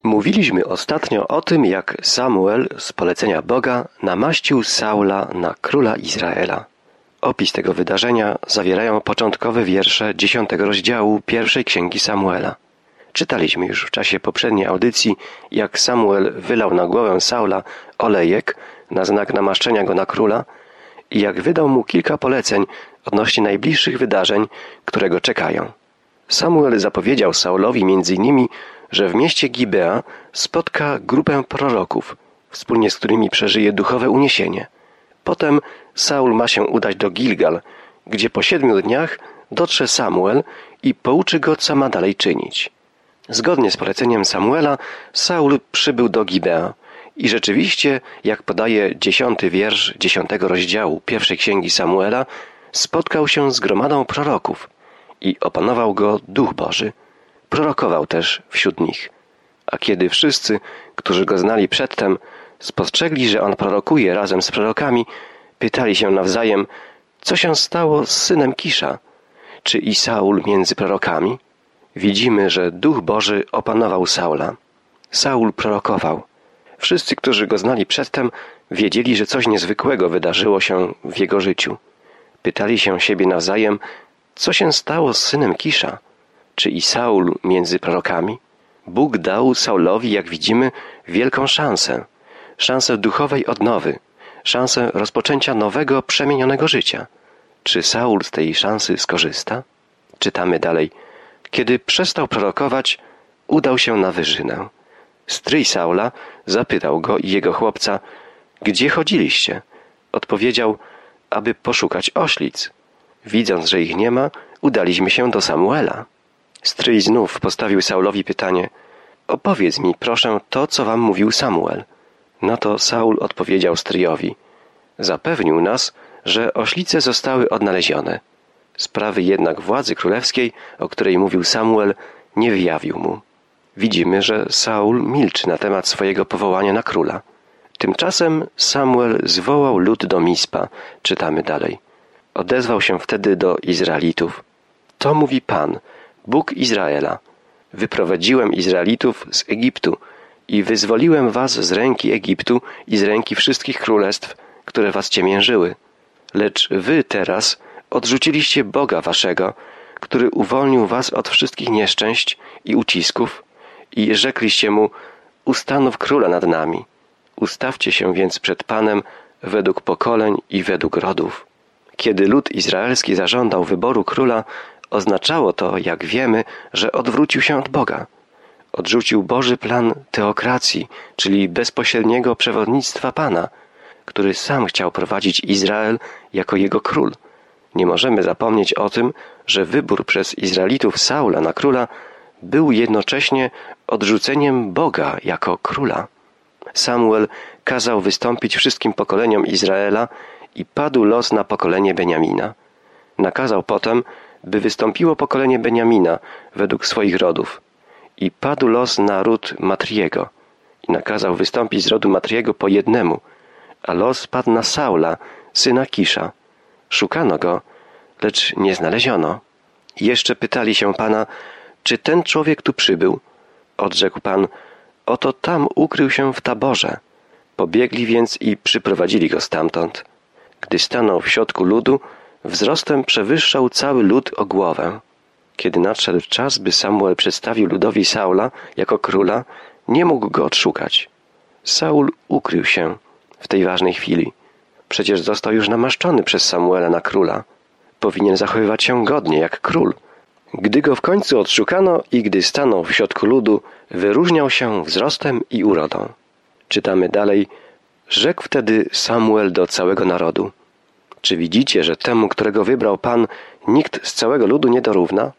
Mówiliśmy ostatnio o tym, jak Samuel z polecenia Boga namaścił Saula na króla Izraela. Opis tego wydarzenia zawierają początkowe wiersze 10 rozdziału pierwszej księgi Samuela. Czytaliśmy już w czasie poprzedniej audycji, jak Samuel wylał na głowę Saula olejek na znak namaszczenia go na króla i jak wydał mu kilka poleceń odnośnie najbliższych wydarzeń, które go czekają. Samuel zapowiedział Saulowi m.in., że w mieście Gibea spotka grupę proroków, wspólnie z którymi przeżyje duchowe uniesienie. Potem Saul ma się udać do Gilgal, gdzie po 7 dniach dotrze Samuel i pouczy go, co ma dalej czynić. Zgodnie z poleceniem Samuela, Saul przybył do Gibea i rzeczywiście, jak podaje 10 wiersz 10 rozdziału pierwszej księgi Samuela, spotkał się z gromadą proroków i opanował go Duch Boży. Prorokował też wśród nich. A kiedy wszyscy, którzy go znali przedtem, spostrzegli, że on prorokuje razem z prorokami, pytali się nawzajem, co się stało z synem Kisza? Czy i Saul między prorokami? Widzimy, że Duch Boży opanował Saula. Saul prorokował. Wszyscy, którzy go znali przedtem, wiedzieli, że coś niezwykłego wydarzyło się w jego życiu. Pytali się siebie nawzajem, co się stało z synem Kisza? Czy i Saul między prorokami? Bóg dał Saulowi, jak widzimy, wielką szansę. Szansę duchowej odnowy. Szansę rozpoczęcia nowego, przemienionego życia. Czy Saul z tej szansy skorzysta? Czytamy dalej. Kiedy przestał prorokować, udał się na wyżynę. Stryj Saula zapytał go i jego chłopca, gdzie chodziliście? Odpowiedział, aby poszukać oślic. Widząc, że ich nie ma, udaliśmy się do Samuela. Stryj znów postawił Saulowi pytanie, opowiedz mi, proszę, to, co wam mówił Samuel. Na to Saul odpowiedział stryjowi, zapewnił nas, że oślice zostały odnalezione. Sprawy jednak władzy królewskiej, o której mówił Samuel, nie wyjawił mu. Widzimy, że Saul milczy na temat swojego powołania na króla. Tymczasem Samuel zwołał lud do Mispa, czytamy dalej. Odezwał się wtedy do Izraelitów. To mówi Pan, Bóg Izraela. Wyprowadziłem Izraelitów z Egiptu i wyzwoliłem was z ręki Egiptu i z ręki wszystkich królestw, które was ciemiężyły. Lecz wy teraz odrzuciliście Boga waszego, który uwolnił was od wszystkich nieszczęść i ucisków i rzekliście mu, ustanów króla nad nami. Ustawcie się więc przed Panem według pokoleń i według rodów. Kiedy lud izraelski zażądał wyboru króla, oznaczało to, jak wiemy, że odwrócił się od Boga. Odrzucił Boży plan teokracji, czyli bezpośredniego przewodnictwa Pana, który sam chciał prowadzić Izrael jako jego król. Nie możemy zapomnieć o tym, że wybór przez Izraelitów Saula na króla był jednocześnie odrzuceniem Boga jako króla. Samuel kazał wystąpić wszystkim pokoleniom Izraela i padł los na pokolenie Beniamina. Nakazał potem, by wystąpiło pokolenie Beniamina według swoich rodów i padł los na ród Matriego i nakazał wystąpić z rodu Matriego po jednemu, a los padł na Saula, syna Kisza. Szukano go, lecz nie znaleziono. Jeszcze pytali się Pana, czy ten człowiek tu przybył? Odrzekł Pan, oto tam ukrył się w taborze. Pobiegli więc i przyprowadzili go stamtąd. Gdy stanął w środku ludu, wzrostem przewyższał cały lud o głowę. Kiedy nadszedł czas, by Samuel przedstawił ludowi Saula jako króla, nie mógł go odszukać. Saul ukrył się w tej ważnej chwili. Przecież został już namaszczony przez Samuela na króla. Powinien zachowywać się godnie jak król. Gdy go w końcu odszukano i gdy stanął w środku ludu, wyróżniał się wzrostem i urodą. Czytamy dalej. Rzekł wtedy Samuel do całego narodu. Czy widzicie, że temu, którego wybrał Pan, nikt z całego ludu nie dorówna?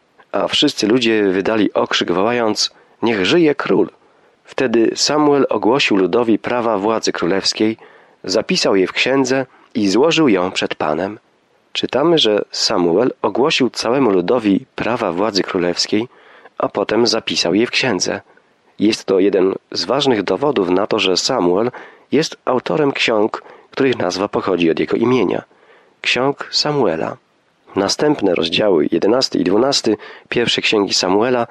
A wszyscy ludzie wydali okrzyk, wołając, niech żyje król. Wtedy Samuel ogłosił ludowi prawa władzy królewskiej, zapisał je w księdze i złożył ją przed Panem. Czytamy, że Samuel ogłosił całemu ludowi prawa władzy królewskiej, a potem zapisał je w księdze. Jest to jeden z ważnych dowodów na to, że Samuel jest autorem ksiąg, których nazwa pochodzi od jego imienia. Ksiąg Samuela. Następne rozdziały 11 i 12 pierwszej księgi Samuela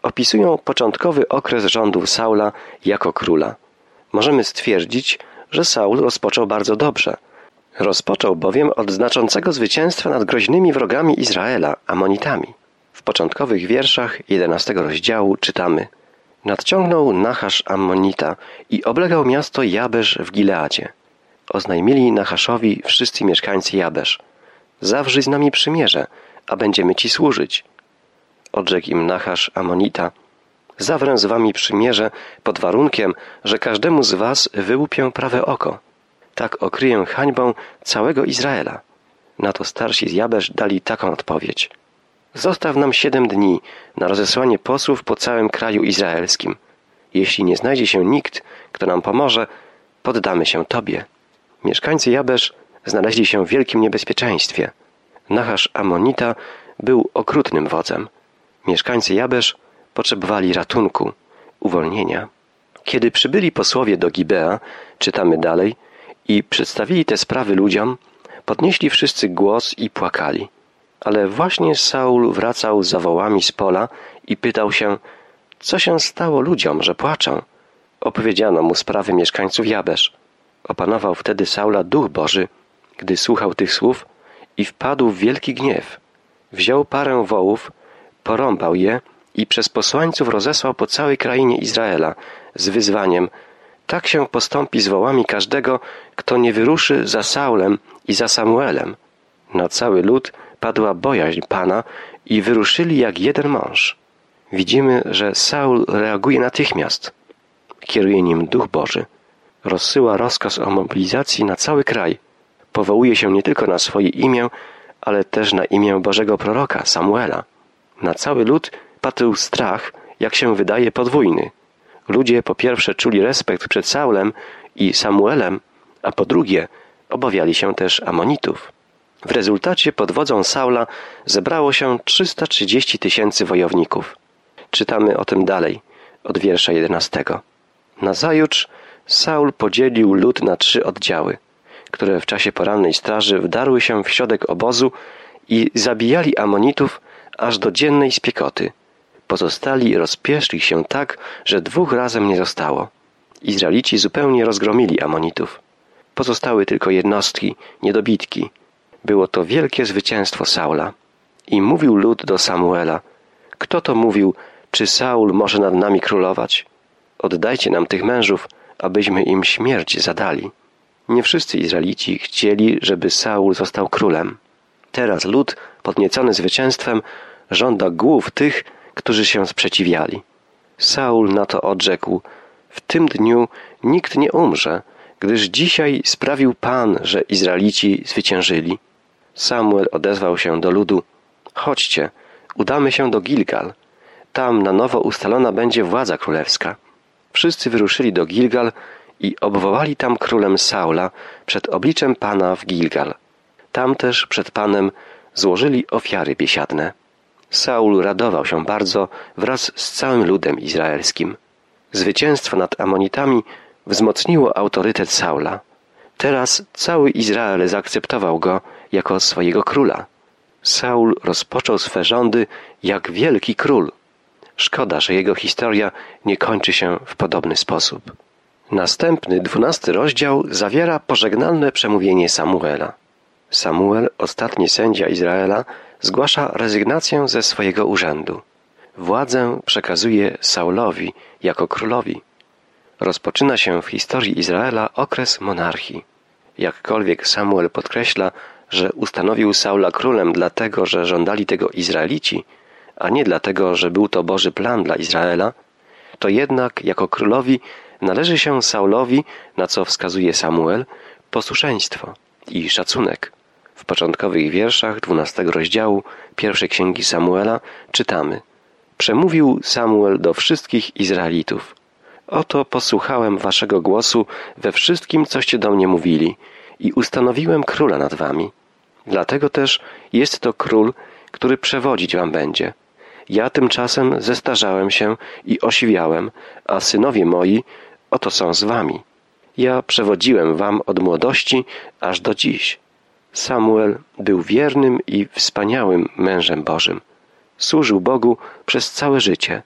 opisują początkowy okres rządów Saula jako króla. Możemy stwierdzić, że Saul rozpoczął bardzo dobrze. Rozpoczął bowiem od znaczącego zwycięstwa nad groźnymi wrogami Izraela, Amonitami. W początkowych wierszach 11 rozdziału czytamy: nadciągnął Nachasz Ammonita i oblegał miasto Jabesz w Gileadzie. Oznajmili Nachaszowi wszyscy mieszkańcy Jabesz: zawrzyj z nami przymierze, a będziemy ci służyć. Odrzekł im Nachasz Ammonita: zawrę z wami przymierze pod warunkiem, że każdemu z was wyłupię prawe oko. Tak okryję hańbą całego Izraela. Na to starsi z Jabesz dali taką odpowiedź: zostaw nam 7 dni na rozesłanie posłów po całym kraju izraelskim. Jeśli nie znajdzie się nikt, kto nam pomoże, poddamy się Tobie. Mieszkańcy Jabesz znaleźli się w wielkim niebezpieczeństwie. Nachasz Ammonita był okrutnym wodzem. Mieszkańcy Jabesz potrzebowali ratunku, uwolnienia. Kiedy przybyli posłowie do Gibea, czytamy dalej, i przedstawili te sprawy ludziom, podnieśli wszyscy głos i płakali. Ale właśnie Saul wracał z zawołami z pola i pytał się, co się stało ludziom, że płaczą. Opowiedziano mu sprawy mieszkańców Jabesz. Opanował wtedy Saula Duch Boży, gdy słuchał tych słów, i wpadł w wielki gniew. Wziął parę wołów, porąbał je i przez posłańców rozesłał po całej krainie Izraela z wyzwaniem: tak się postąpi z wołami każdego, kto nie wyruszy za Saulem i za Samuelem. Na cały lud padła bojaźń Pana i wyruszyli jak jeden mąż. Widzimy, że Saul reaguje natychmiast. Kieruje nim Duch Boży. Rozsyła rozkaz o mobilizacji na cały kraj. Powołuje się nie tylko na swoje imię, ale też na imię Bożego proroka Samuela. Na cały lud padł strach, jak się wydaje, podwójny. Ludzie po pierwsze czuli respekt przed Saulem i Samuelem, a po drugie obawiali się też Amonitów. W rezultacie pod wodzą Saula zebrało się 330 000 wojowników. Czytamy o tym dalej, od wiersza 11. Nazajutrz Saul podzielił lud na 3 oddziały, które w czasie porannej straży wdarły się w środek obozu i zabijali Amonitów aż do dziennej spiekoty. Pozostali rozpieszli się tak, że 2 razem nie zostało. Izraelici zupełnie rozgromili Amonitów. Pozostały tylko jednostki, niedobitki. Było to wielkie zwycięstwo Saula. I mówił lud do Samuela: kto to mówił, czy Saul może nad nami królować? Oddajcie nam tych mężów, abyśmy im śmierć zadali. Nie wszyscy Izraelici chcieli, żeby Saul został królem. Teraz lud, podniecony zwycięstwem, żąda głów tych, którzy się sprzeciwiali. Saul na to odrzekł: w tym dniu nikt nie umrze, gdyż dzisiaj sprawił Pan, że Izraelici zwyciężyli. Samuel odezwał się do ludu: chodźcie, udamy się do Gilgal. Tam na nowo ustalona będzie władza królewska. Wszyscy wyruszyli do Gilgal i obwołali tam królem Saula przed obliczem Pana w Gilgal. Tam też przed Panem złożyli ofiary biesiadne. Saul radował się bardzo wraz z całym ludem izraelskim. Zwycięstwo nad Amonitami wzmocniło autorytet Saula. Teraz cały Izrael zaakceptował go jako swojego króla. Saul rozpoczął swe rządy jak wielki król. Szkoda, że jego historia nie kończy się w podobny sposób. Następny 12 rozdział zawiera pożegnalne przemówienie Samuela. Samuel, ostatni sędzia Izraela, zgłasza rezygnację ze swojego urzędu. Władzę przekazuje Saulowi jako królowi. Rozpoczyna się w historii Izraela okres monarchii. Jakkolwiek Samuel podkreśla, że ustanowił Saula królem dlatego, że żądali tego Izraelici, a nie dlatego, że był to Boży plan dla Izraela, to jednak jako królowi należy się Saulowi, na co wskazuje Samuel, posłuszeństwo i szacunek. W początkowych wierszach 12 rozdziału pierwszej księgi Samuela czytamy: przemówił Samuel do wszystkich Izraelitów: oto posłuchałem waszego głosu we wszystkim, coście do mnie mówili, i ustanowiłem króla nad wami. Dlatego też jest to król, który przewodzić wam będzie. Ja tymczasem zestarzałem się i osiwiałem, a synowie moi oto są z wami. Ja przewodziłem wam od młodości aż do dziś. Samuel był wiernym i wspaniałym mężem Bożym. Służył Bogu przez całe życie.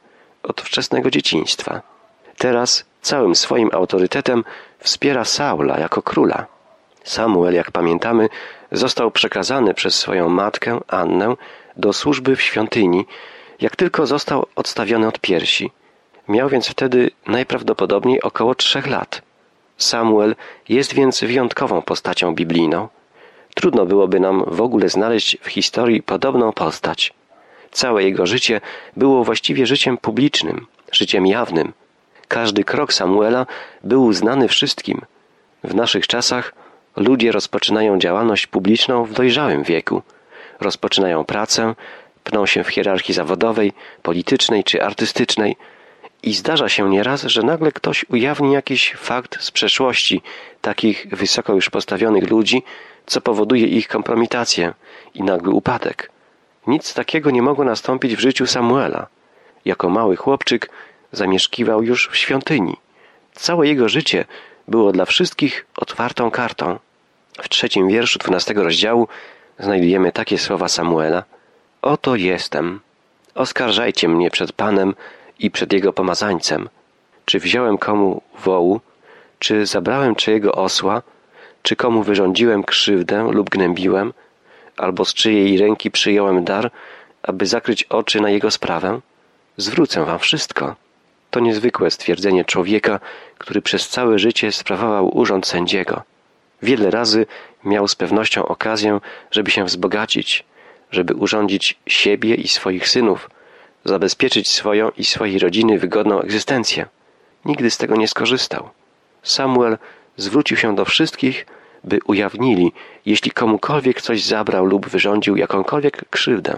od wczesnego dzieciństwa. Teraz całym swoim autorytetem wspiera Saula jako króla. Samuel, jak pamiętamy, został przekazany przez swoją matkę, Annę, do służby w świątyni, jak tylko został odstawiony od piersi. Miał więc wtedy najprawdopodobniej około 3 lat. Samuel jest więc wyjątkową postacią biblijną. Trudno byłoby nam w ogóle znaleźć w historii podobną postać. Całe jego życie było właściwie życiem publicznym, życiem jawnym. Każdy krok Samuela był znany wszystkim. W naszych czasach ludzie rozpoczynają działalność publiczną w dojrzałym wieku. Rozpoczynają pracę, pną się w hierarchii zawodowej, politycznej czy artystycznej i zdarza się nieraz, że nagle ktoś ujawni jakiś fakt z przeszłości takich wysoko już postawionych ludzi, co powoduje ich kompromitację i nagły upadek. Nic takiego nie mogło nastąpić w życiu Samuela. Jako mały chłopczyk zamieszkiwał już w świątyni. Całe jego życie było dla wszystkich otwartą kartą. W 3 wierszu 12 rozdziału znajdujemy takie słowa Samuela. Oto jestem. Oskarżajcie mnie przed Panem i przed Jego pomazańcem. Czy wziąłem komu wołu, czy zabrałem czyjego osła, czy komu wyrządziłem krzywdę lub gnębiłem, albo z czyjej ręki przyjąłem dar, aby zakryć oczy na jego sprawę? Zwrócę wam wszystko. To niezwykłe stwierdzenie człowieka, który przez całe życie sprawował urząd sędziego. Wiele razy miał z pewnością okazję, żeby się wzbogacić, żeby urządzić siebie i swoich synów, zabezpieczyć swoją i swojej rodziny wygodną egzystencję. Nigdy z tego nie skorzystał. Samuel zwrócił się do wszystkich, by ujawnili, jeśli komukolwiek coś zabrał lub wyrządził jakąkolwiek krzywdę.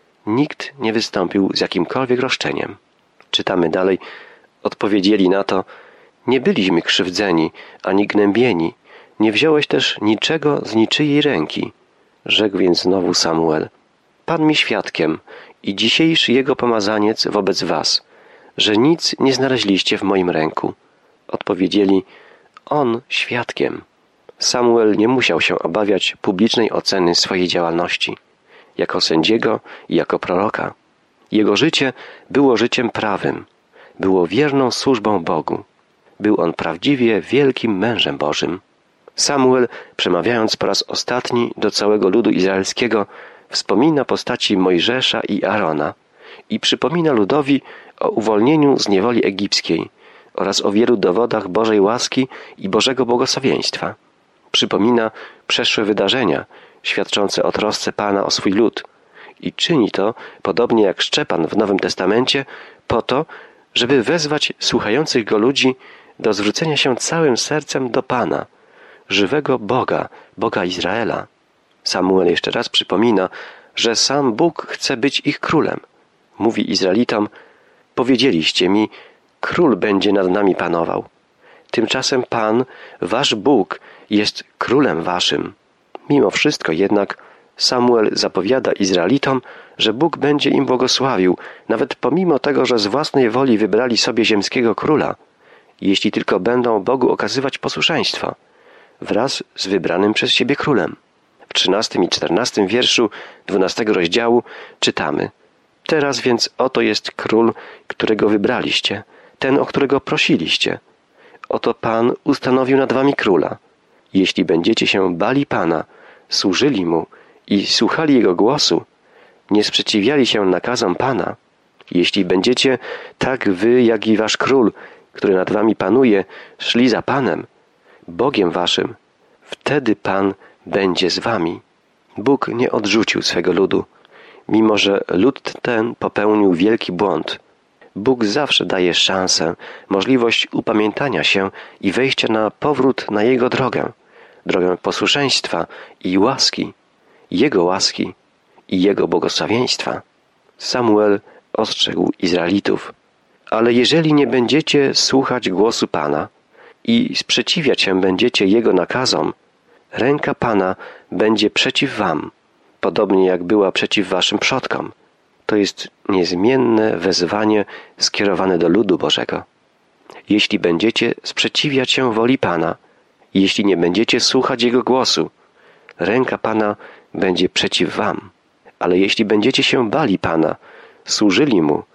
Nikt nie wystąpił z jakimkolwiek roszczeniem. Czytamy dalej. Odpowiedzieli na to: nie byliśmy krzywdzeni, ani gnębieni. Nie wziąłeś też niczego z niczyjej ręki. Rzekł więc znowu Samuel: Pan mi świadkiem i dzisiejszy jego pomazaniec wobec was, że nic nie znaleźliście w moim ręku. Odpowiedzieli: on świadkiem. Samuel nie musiał się obawiać publicznej oceny swojej działalności, jako sędziego i jako proroka. Jego życie było życiem prawym, było wierną służbą Bogu. Był on prawdziwie wielkim mężem Bożym. Samuel, przemawiając po raz ostatni do całego ludu izraelskiego, wspomina postaci Mojżesza i Aarona i przypomina ludowi o uwolnieniu z niewoli egipskiej oraz o wielu dowodach Bożej łaski i Bożego błogosławieństwa. Przypomina przeszłe wydarzenia świadczące o trosce Pana o swój lud i czyni to, podobnie jak Szczepan w Nowym Testamencie, po to, żeby wezwać słuchających go ludzi do zwrócenia się całym sercem do Pana, żywego Boga, Boga Izraela. Samuel jeszcze raz przypomina, że sam Bóg chce być ich królem. Mówi Izraelitom: powiedzieliście mi, król będzie nad nami panował. Tymczasem Pan, wasz Bóg, jest królem waszym. Mimo wszystko jednak Samuel zapowiada Izraelitom, że Bóg będzie im błogosławił, nawet pomimo tego, że z własnej woli wybrali sobie ziemskiego króla, jeśli tylko będą Bogu okazywać posłuszeństwo, wraz z wybranym przez siebie królem. W 13 i 14 wierszu 12 rozdziału czytamy: teraz więc oto jest król, którego wybraliście, ten, o którego prosiliście. Oto Pan ustanowił nad wami króla. Jeśli będziecie się bali Pana, służyli Mu i słuchali Jego głosu, nie sprzeciwiali się nakazom Pana, jeśli będziecie tak wy, jak i wasz król, który nad wami panuje, szli za Panem, Bogiem waszym, wtedy Pan będzie z wami. Bóg nie odrzucił swego ludu, mimo że lud ten popełnił wielki błąd. Bóg zawsze daje szansę, możliwość upamiętania się i wejścia na powrót na Jego drogę posłuszeństwa i łaski, Jego łaski i Jego błogosławieństwa. Samuel ostrzegł Izraelitów: ale jeżeli nie będziecie słuchać głosu Pana i sprzeciwiać się będziecie Jego nakazom, ręka Pana będzie przeciw wam, podobnie jak była przeciw waszym przodkom. To jest niezmienne wezwanie skierowane do ludu Bożego. Jeśli będziecie sprzeciwiać się woli Pana, jeśli nie będziecie słuchać Jego głosu, ręka Pana będzie przeciw wam. Ale jeśli będziecie się bali Pana, służyli Mu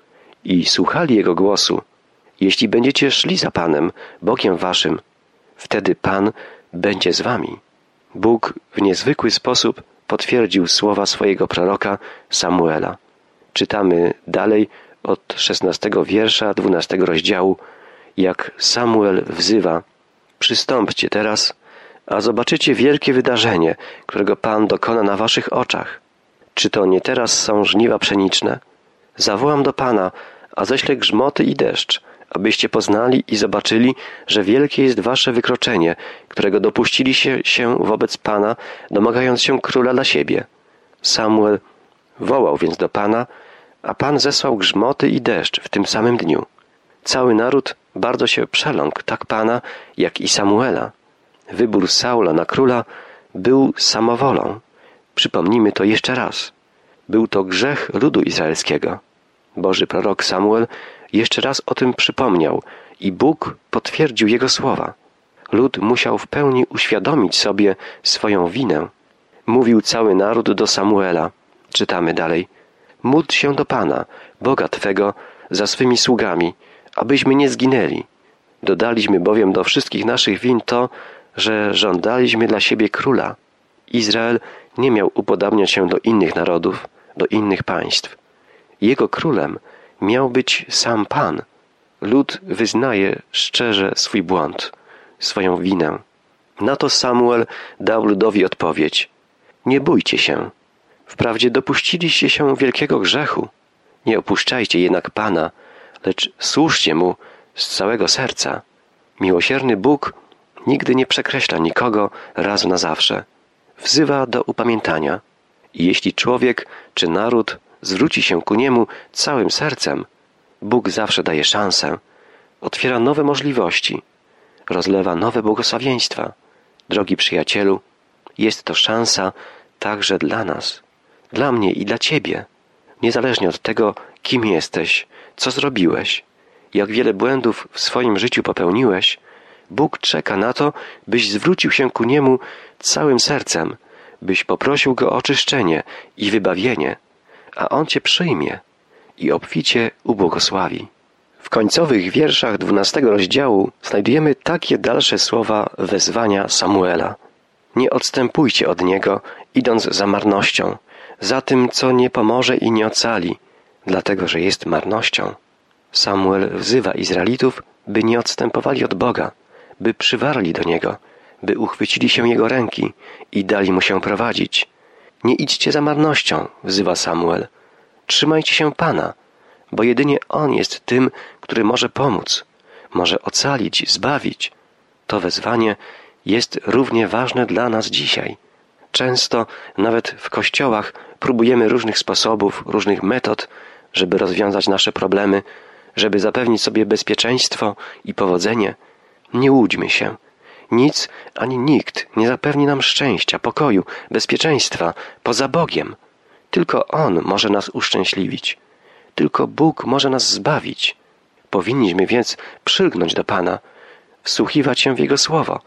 i słuchali Jego głosu, jeśli będziecie szli za Panem, Bogiem waszym, wtedy Pan będzie z wami. Bóg w niezwykły sposób potwierdził słowa swojego proroka Samuela. Czytamy dalej od 16 wiersza 12 rozdziału, jak Samuel wzywa: przystąpcie teraz, a zobaczycie wielkie wydarzenie, którego Pan dokona na waszych oczach. Czy to nie teraz są żniwa pszeniczne? Zawołam do Pana, a ześlę grzmoty i deszcz, abyście poznali i zobaczyli, że wielkie jest wasze wykroczenie, którego dopuściliście się wobec Pana, domagając się króla dla siebie. Samuel wołał więc do Pana, a Pan zesłał grzmoty i deszcz w tym samym dniu. Cały naród bardzo się przeląkł, tak Pana, jak i Samuela. Wybór Saula na króla był samowolą. Przypomnijmy to jeszcze raz. Był to grzech ludu izraelskiego. Boży prorok Samuel jeszcze raz o tym przypomniał i Bóg potwierdził jego słowa. Lud musiał w pełni uświadomić sobie swoją winę. Mówił cały naród do Samuela. Czytamy dalej. Módl się do Pana, Boga Twego, za swymi sługami, abyśmy nie zginęli. Dodaliśmy bowiem do wszystkich naszych win to, że żądaliśmy dla siebie króla. Izrael nie miał upodabniać się do innych narodów, do innych państw. Jego królem miał być sam Pan. Lud wyznaje szczerze swój błąd, swoją winę. Na to Samuel dał ludowi odpowiedź. Nie bójcie się. Wprawdzie dopuściliście się wielkiego grzechu. Nie opuszczajcie jednak Pana, lecz służcie Mu z całego serca. Miłosierny Bóg nigdy nie przekreśla nikogo raz na zawsze. Wzywa do upamiętania. I jeśli człowiek czy naród zwróci się ku Niemu całym sercem, Bóg zawsze daje szansę, otwiera nowe możliwości, rozlewa nowe błogosławieństwa. Drogi przyjacielu, jest to szansa także dla nas, dla mnie i dla Ciebie. Niezależnie od tego, kim jesteś, co zrobiłeś, jak wiele błędów w swoim życiu popełniłeś, Bóg czeka na to, byś zwrócił się ku Niemu całym sercem, byś poprosił Go o oczyszczenie i wybawienie, a On Cię przyjmie i obficie ubłogosławi. W końcowych wierszach 12 rozdziału znajdujemy takie dalsze słowa wezwania Samuela. Nie odstępujcie od Niego, idąc za marnością, za tym, co nie pomoże i nie ocali, dlatego, że jest marnością. Samuel wzywa Izraelitów, by nie odstępowali od Boga, by przywarli do Niego, by uchwycili się Jego ręki i dali Mu się prowadzić. Nie idźcie za marnością, wzywa Samuel. Trzymajcie się Pana, bo jedynie On jest tym, który może pomóc, może ocalić, zbawić. To wezwanie jest równie ważne dla nas dzisiaj. Często, nawet w kościołach, próbujemy różnych sposobów, różnych metod, żeby rozwiązać nasze problemy, żeby zapewnić sobie bezpieczeństwo i powodzenie. Nie łudźmy się. Nic ani nikt nie zapewni nam szczęścia, pokoju, bezpieczeństwa poza Bogiem. Tylko On może nas uszczęśliwić. Tylko Bóg może nas zbawić. Powinniśmy więc przylgnąć do Pana, wsłuchiwać się w Jego słowo,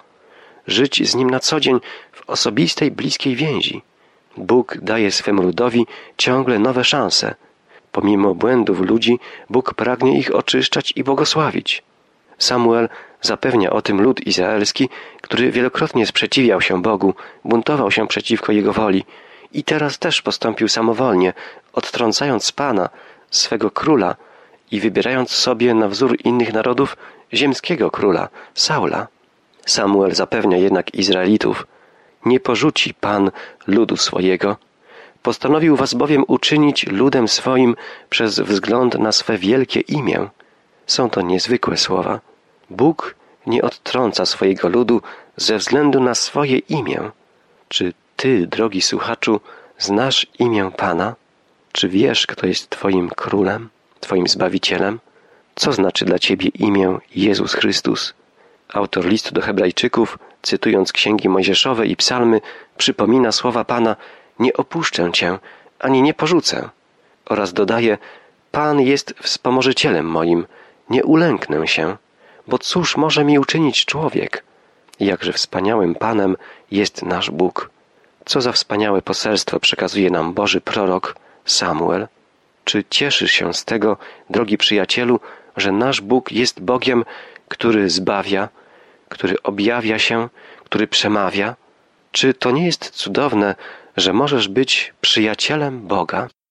żyć z Nim na co dzień w osobistej, bliskiej więzi. Bóg daje swemu ludowi ciągle nowe szanse. Pomimo błędów ludzi, Bóg pragnie ich oczyszczać i błogosławić. Samuel zapewnia o tym lud izraelski, który wielokrotnie sprzeciwiał się Bogu, buntował się przeciwko Jego woli i teraz też postąpił samowolnie, odtrącając Pana, swego króla i wybierając sobie na wzór innych narodów ziemskiego króla, Saula. Samuel zapewnia jednak Izraelitów, nie porzuci Pan ludu swojego. Postanowił was bowiem uczynić ludem swoim przez wzgląd na swe wielkie imię. Są to niezwykłe słowa. Bóg nie odtrąca swojego ludu ze względu na swoje imię. Czy ty, drogi słuchaczu, znasz imię Pana? Czy wiesz, kto jest twoim królem, twoim zbawicielem? Co znaczy dla ciebie imię Jezus Chrystus? Autor listu do Hebrajczyków, cytując księgi mojżeszowe i psalmy, przypomina słowa Pana: nie opuszczę cię, ani nie porzucę. Oraz dodaje: Pan jest wspomożycielem moim, nie ulęknę się, bo cóż może mi uczynić człowiek? Jakże wspaniałym Panem jest nasz Bóg. Co za wspaniałe poselstwo przekazuje nam Boży prorok Samuel. Czy cieszysz się z tego, drogi przyjacielu, że nasz Bóg jest Bogiem, który zbawia, który objawia się, który przemawia? Czy to nie jest cudowne, że możesz być przyjacielem Boga?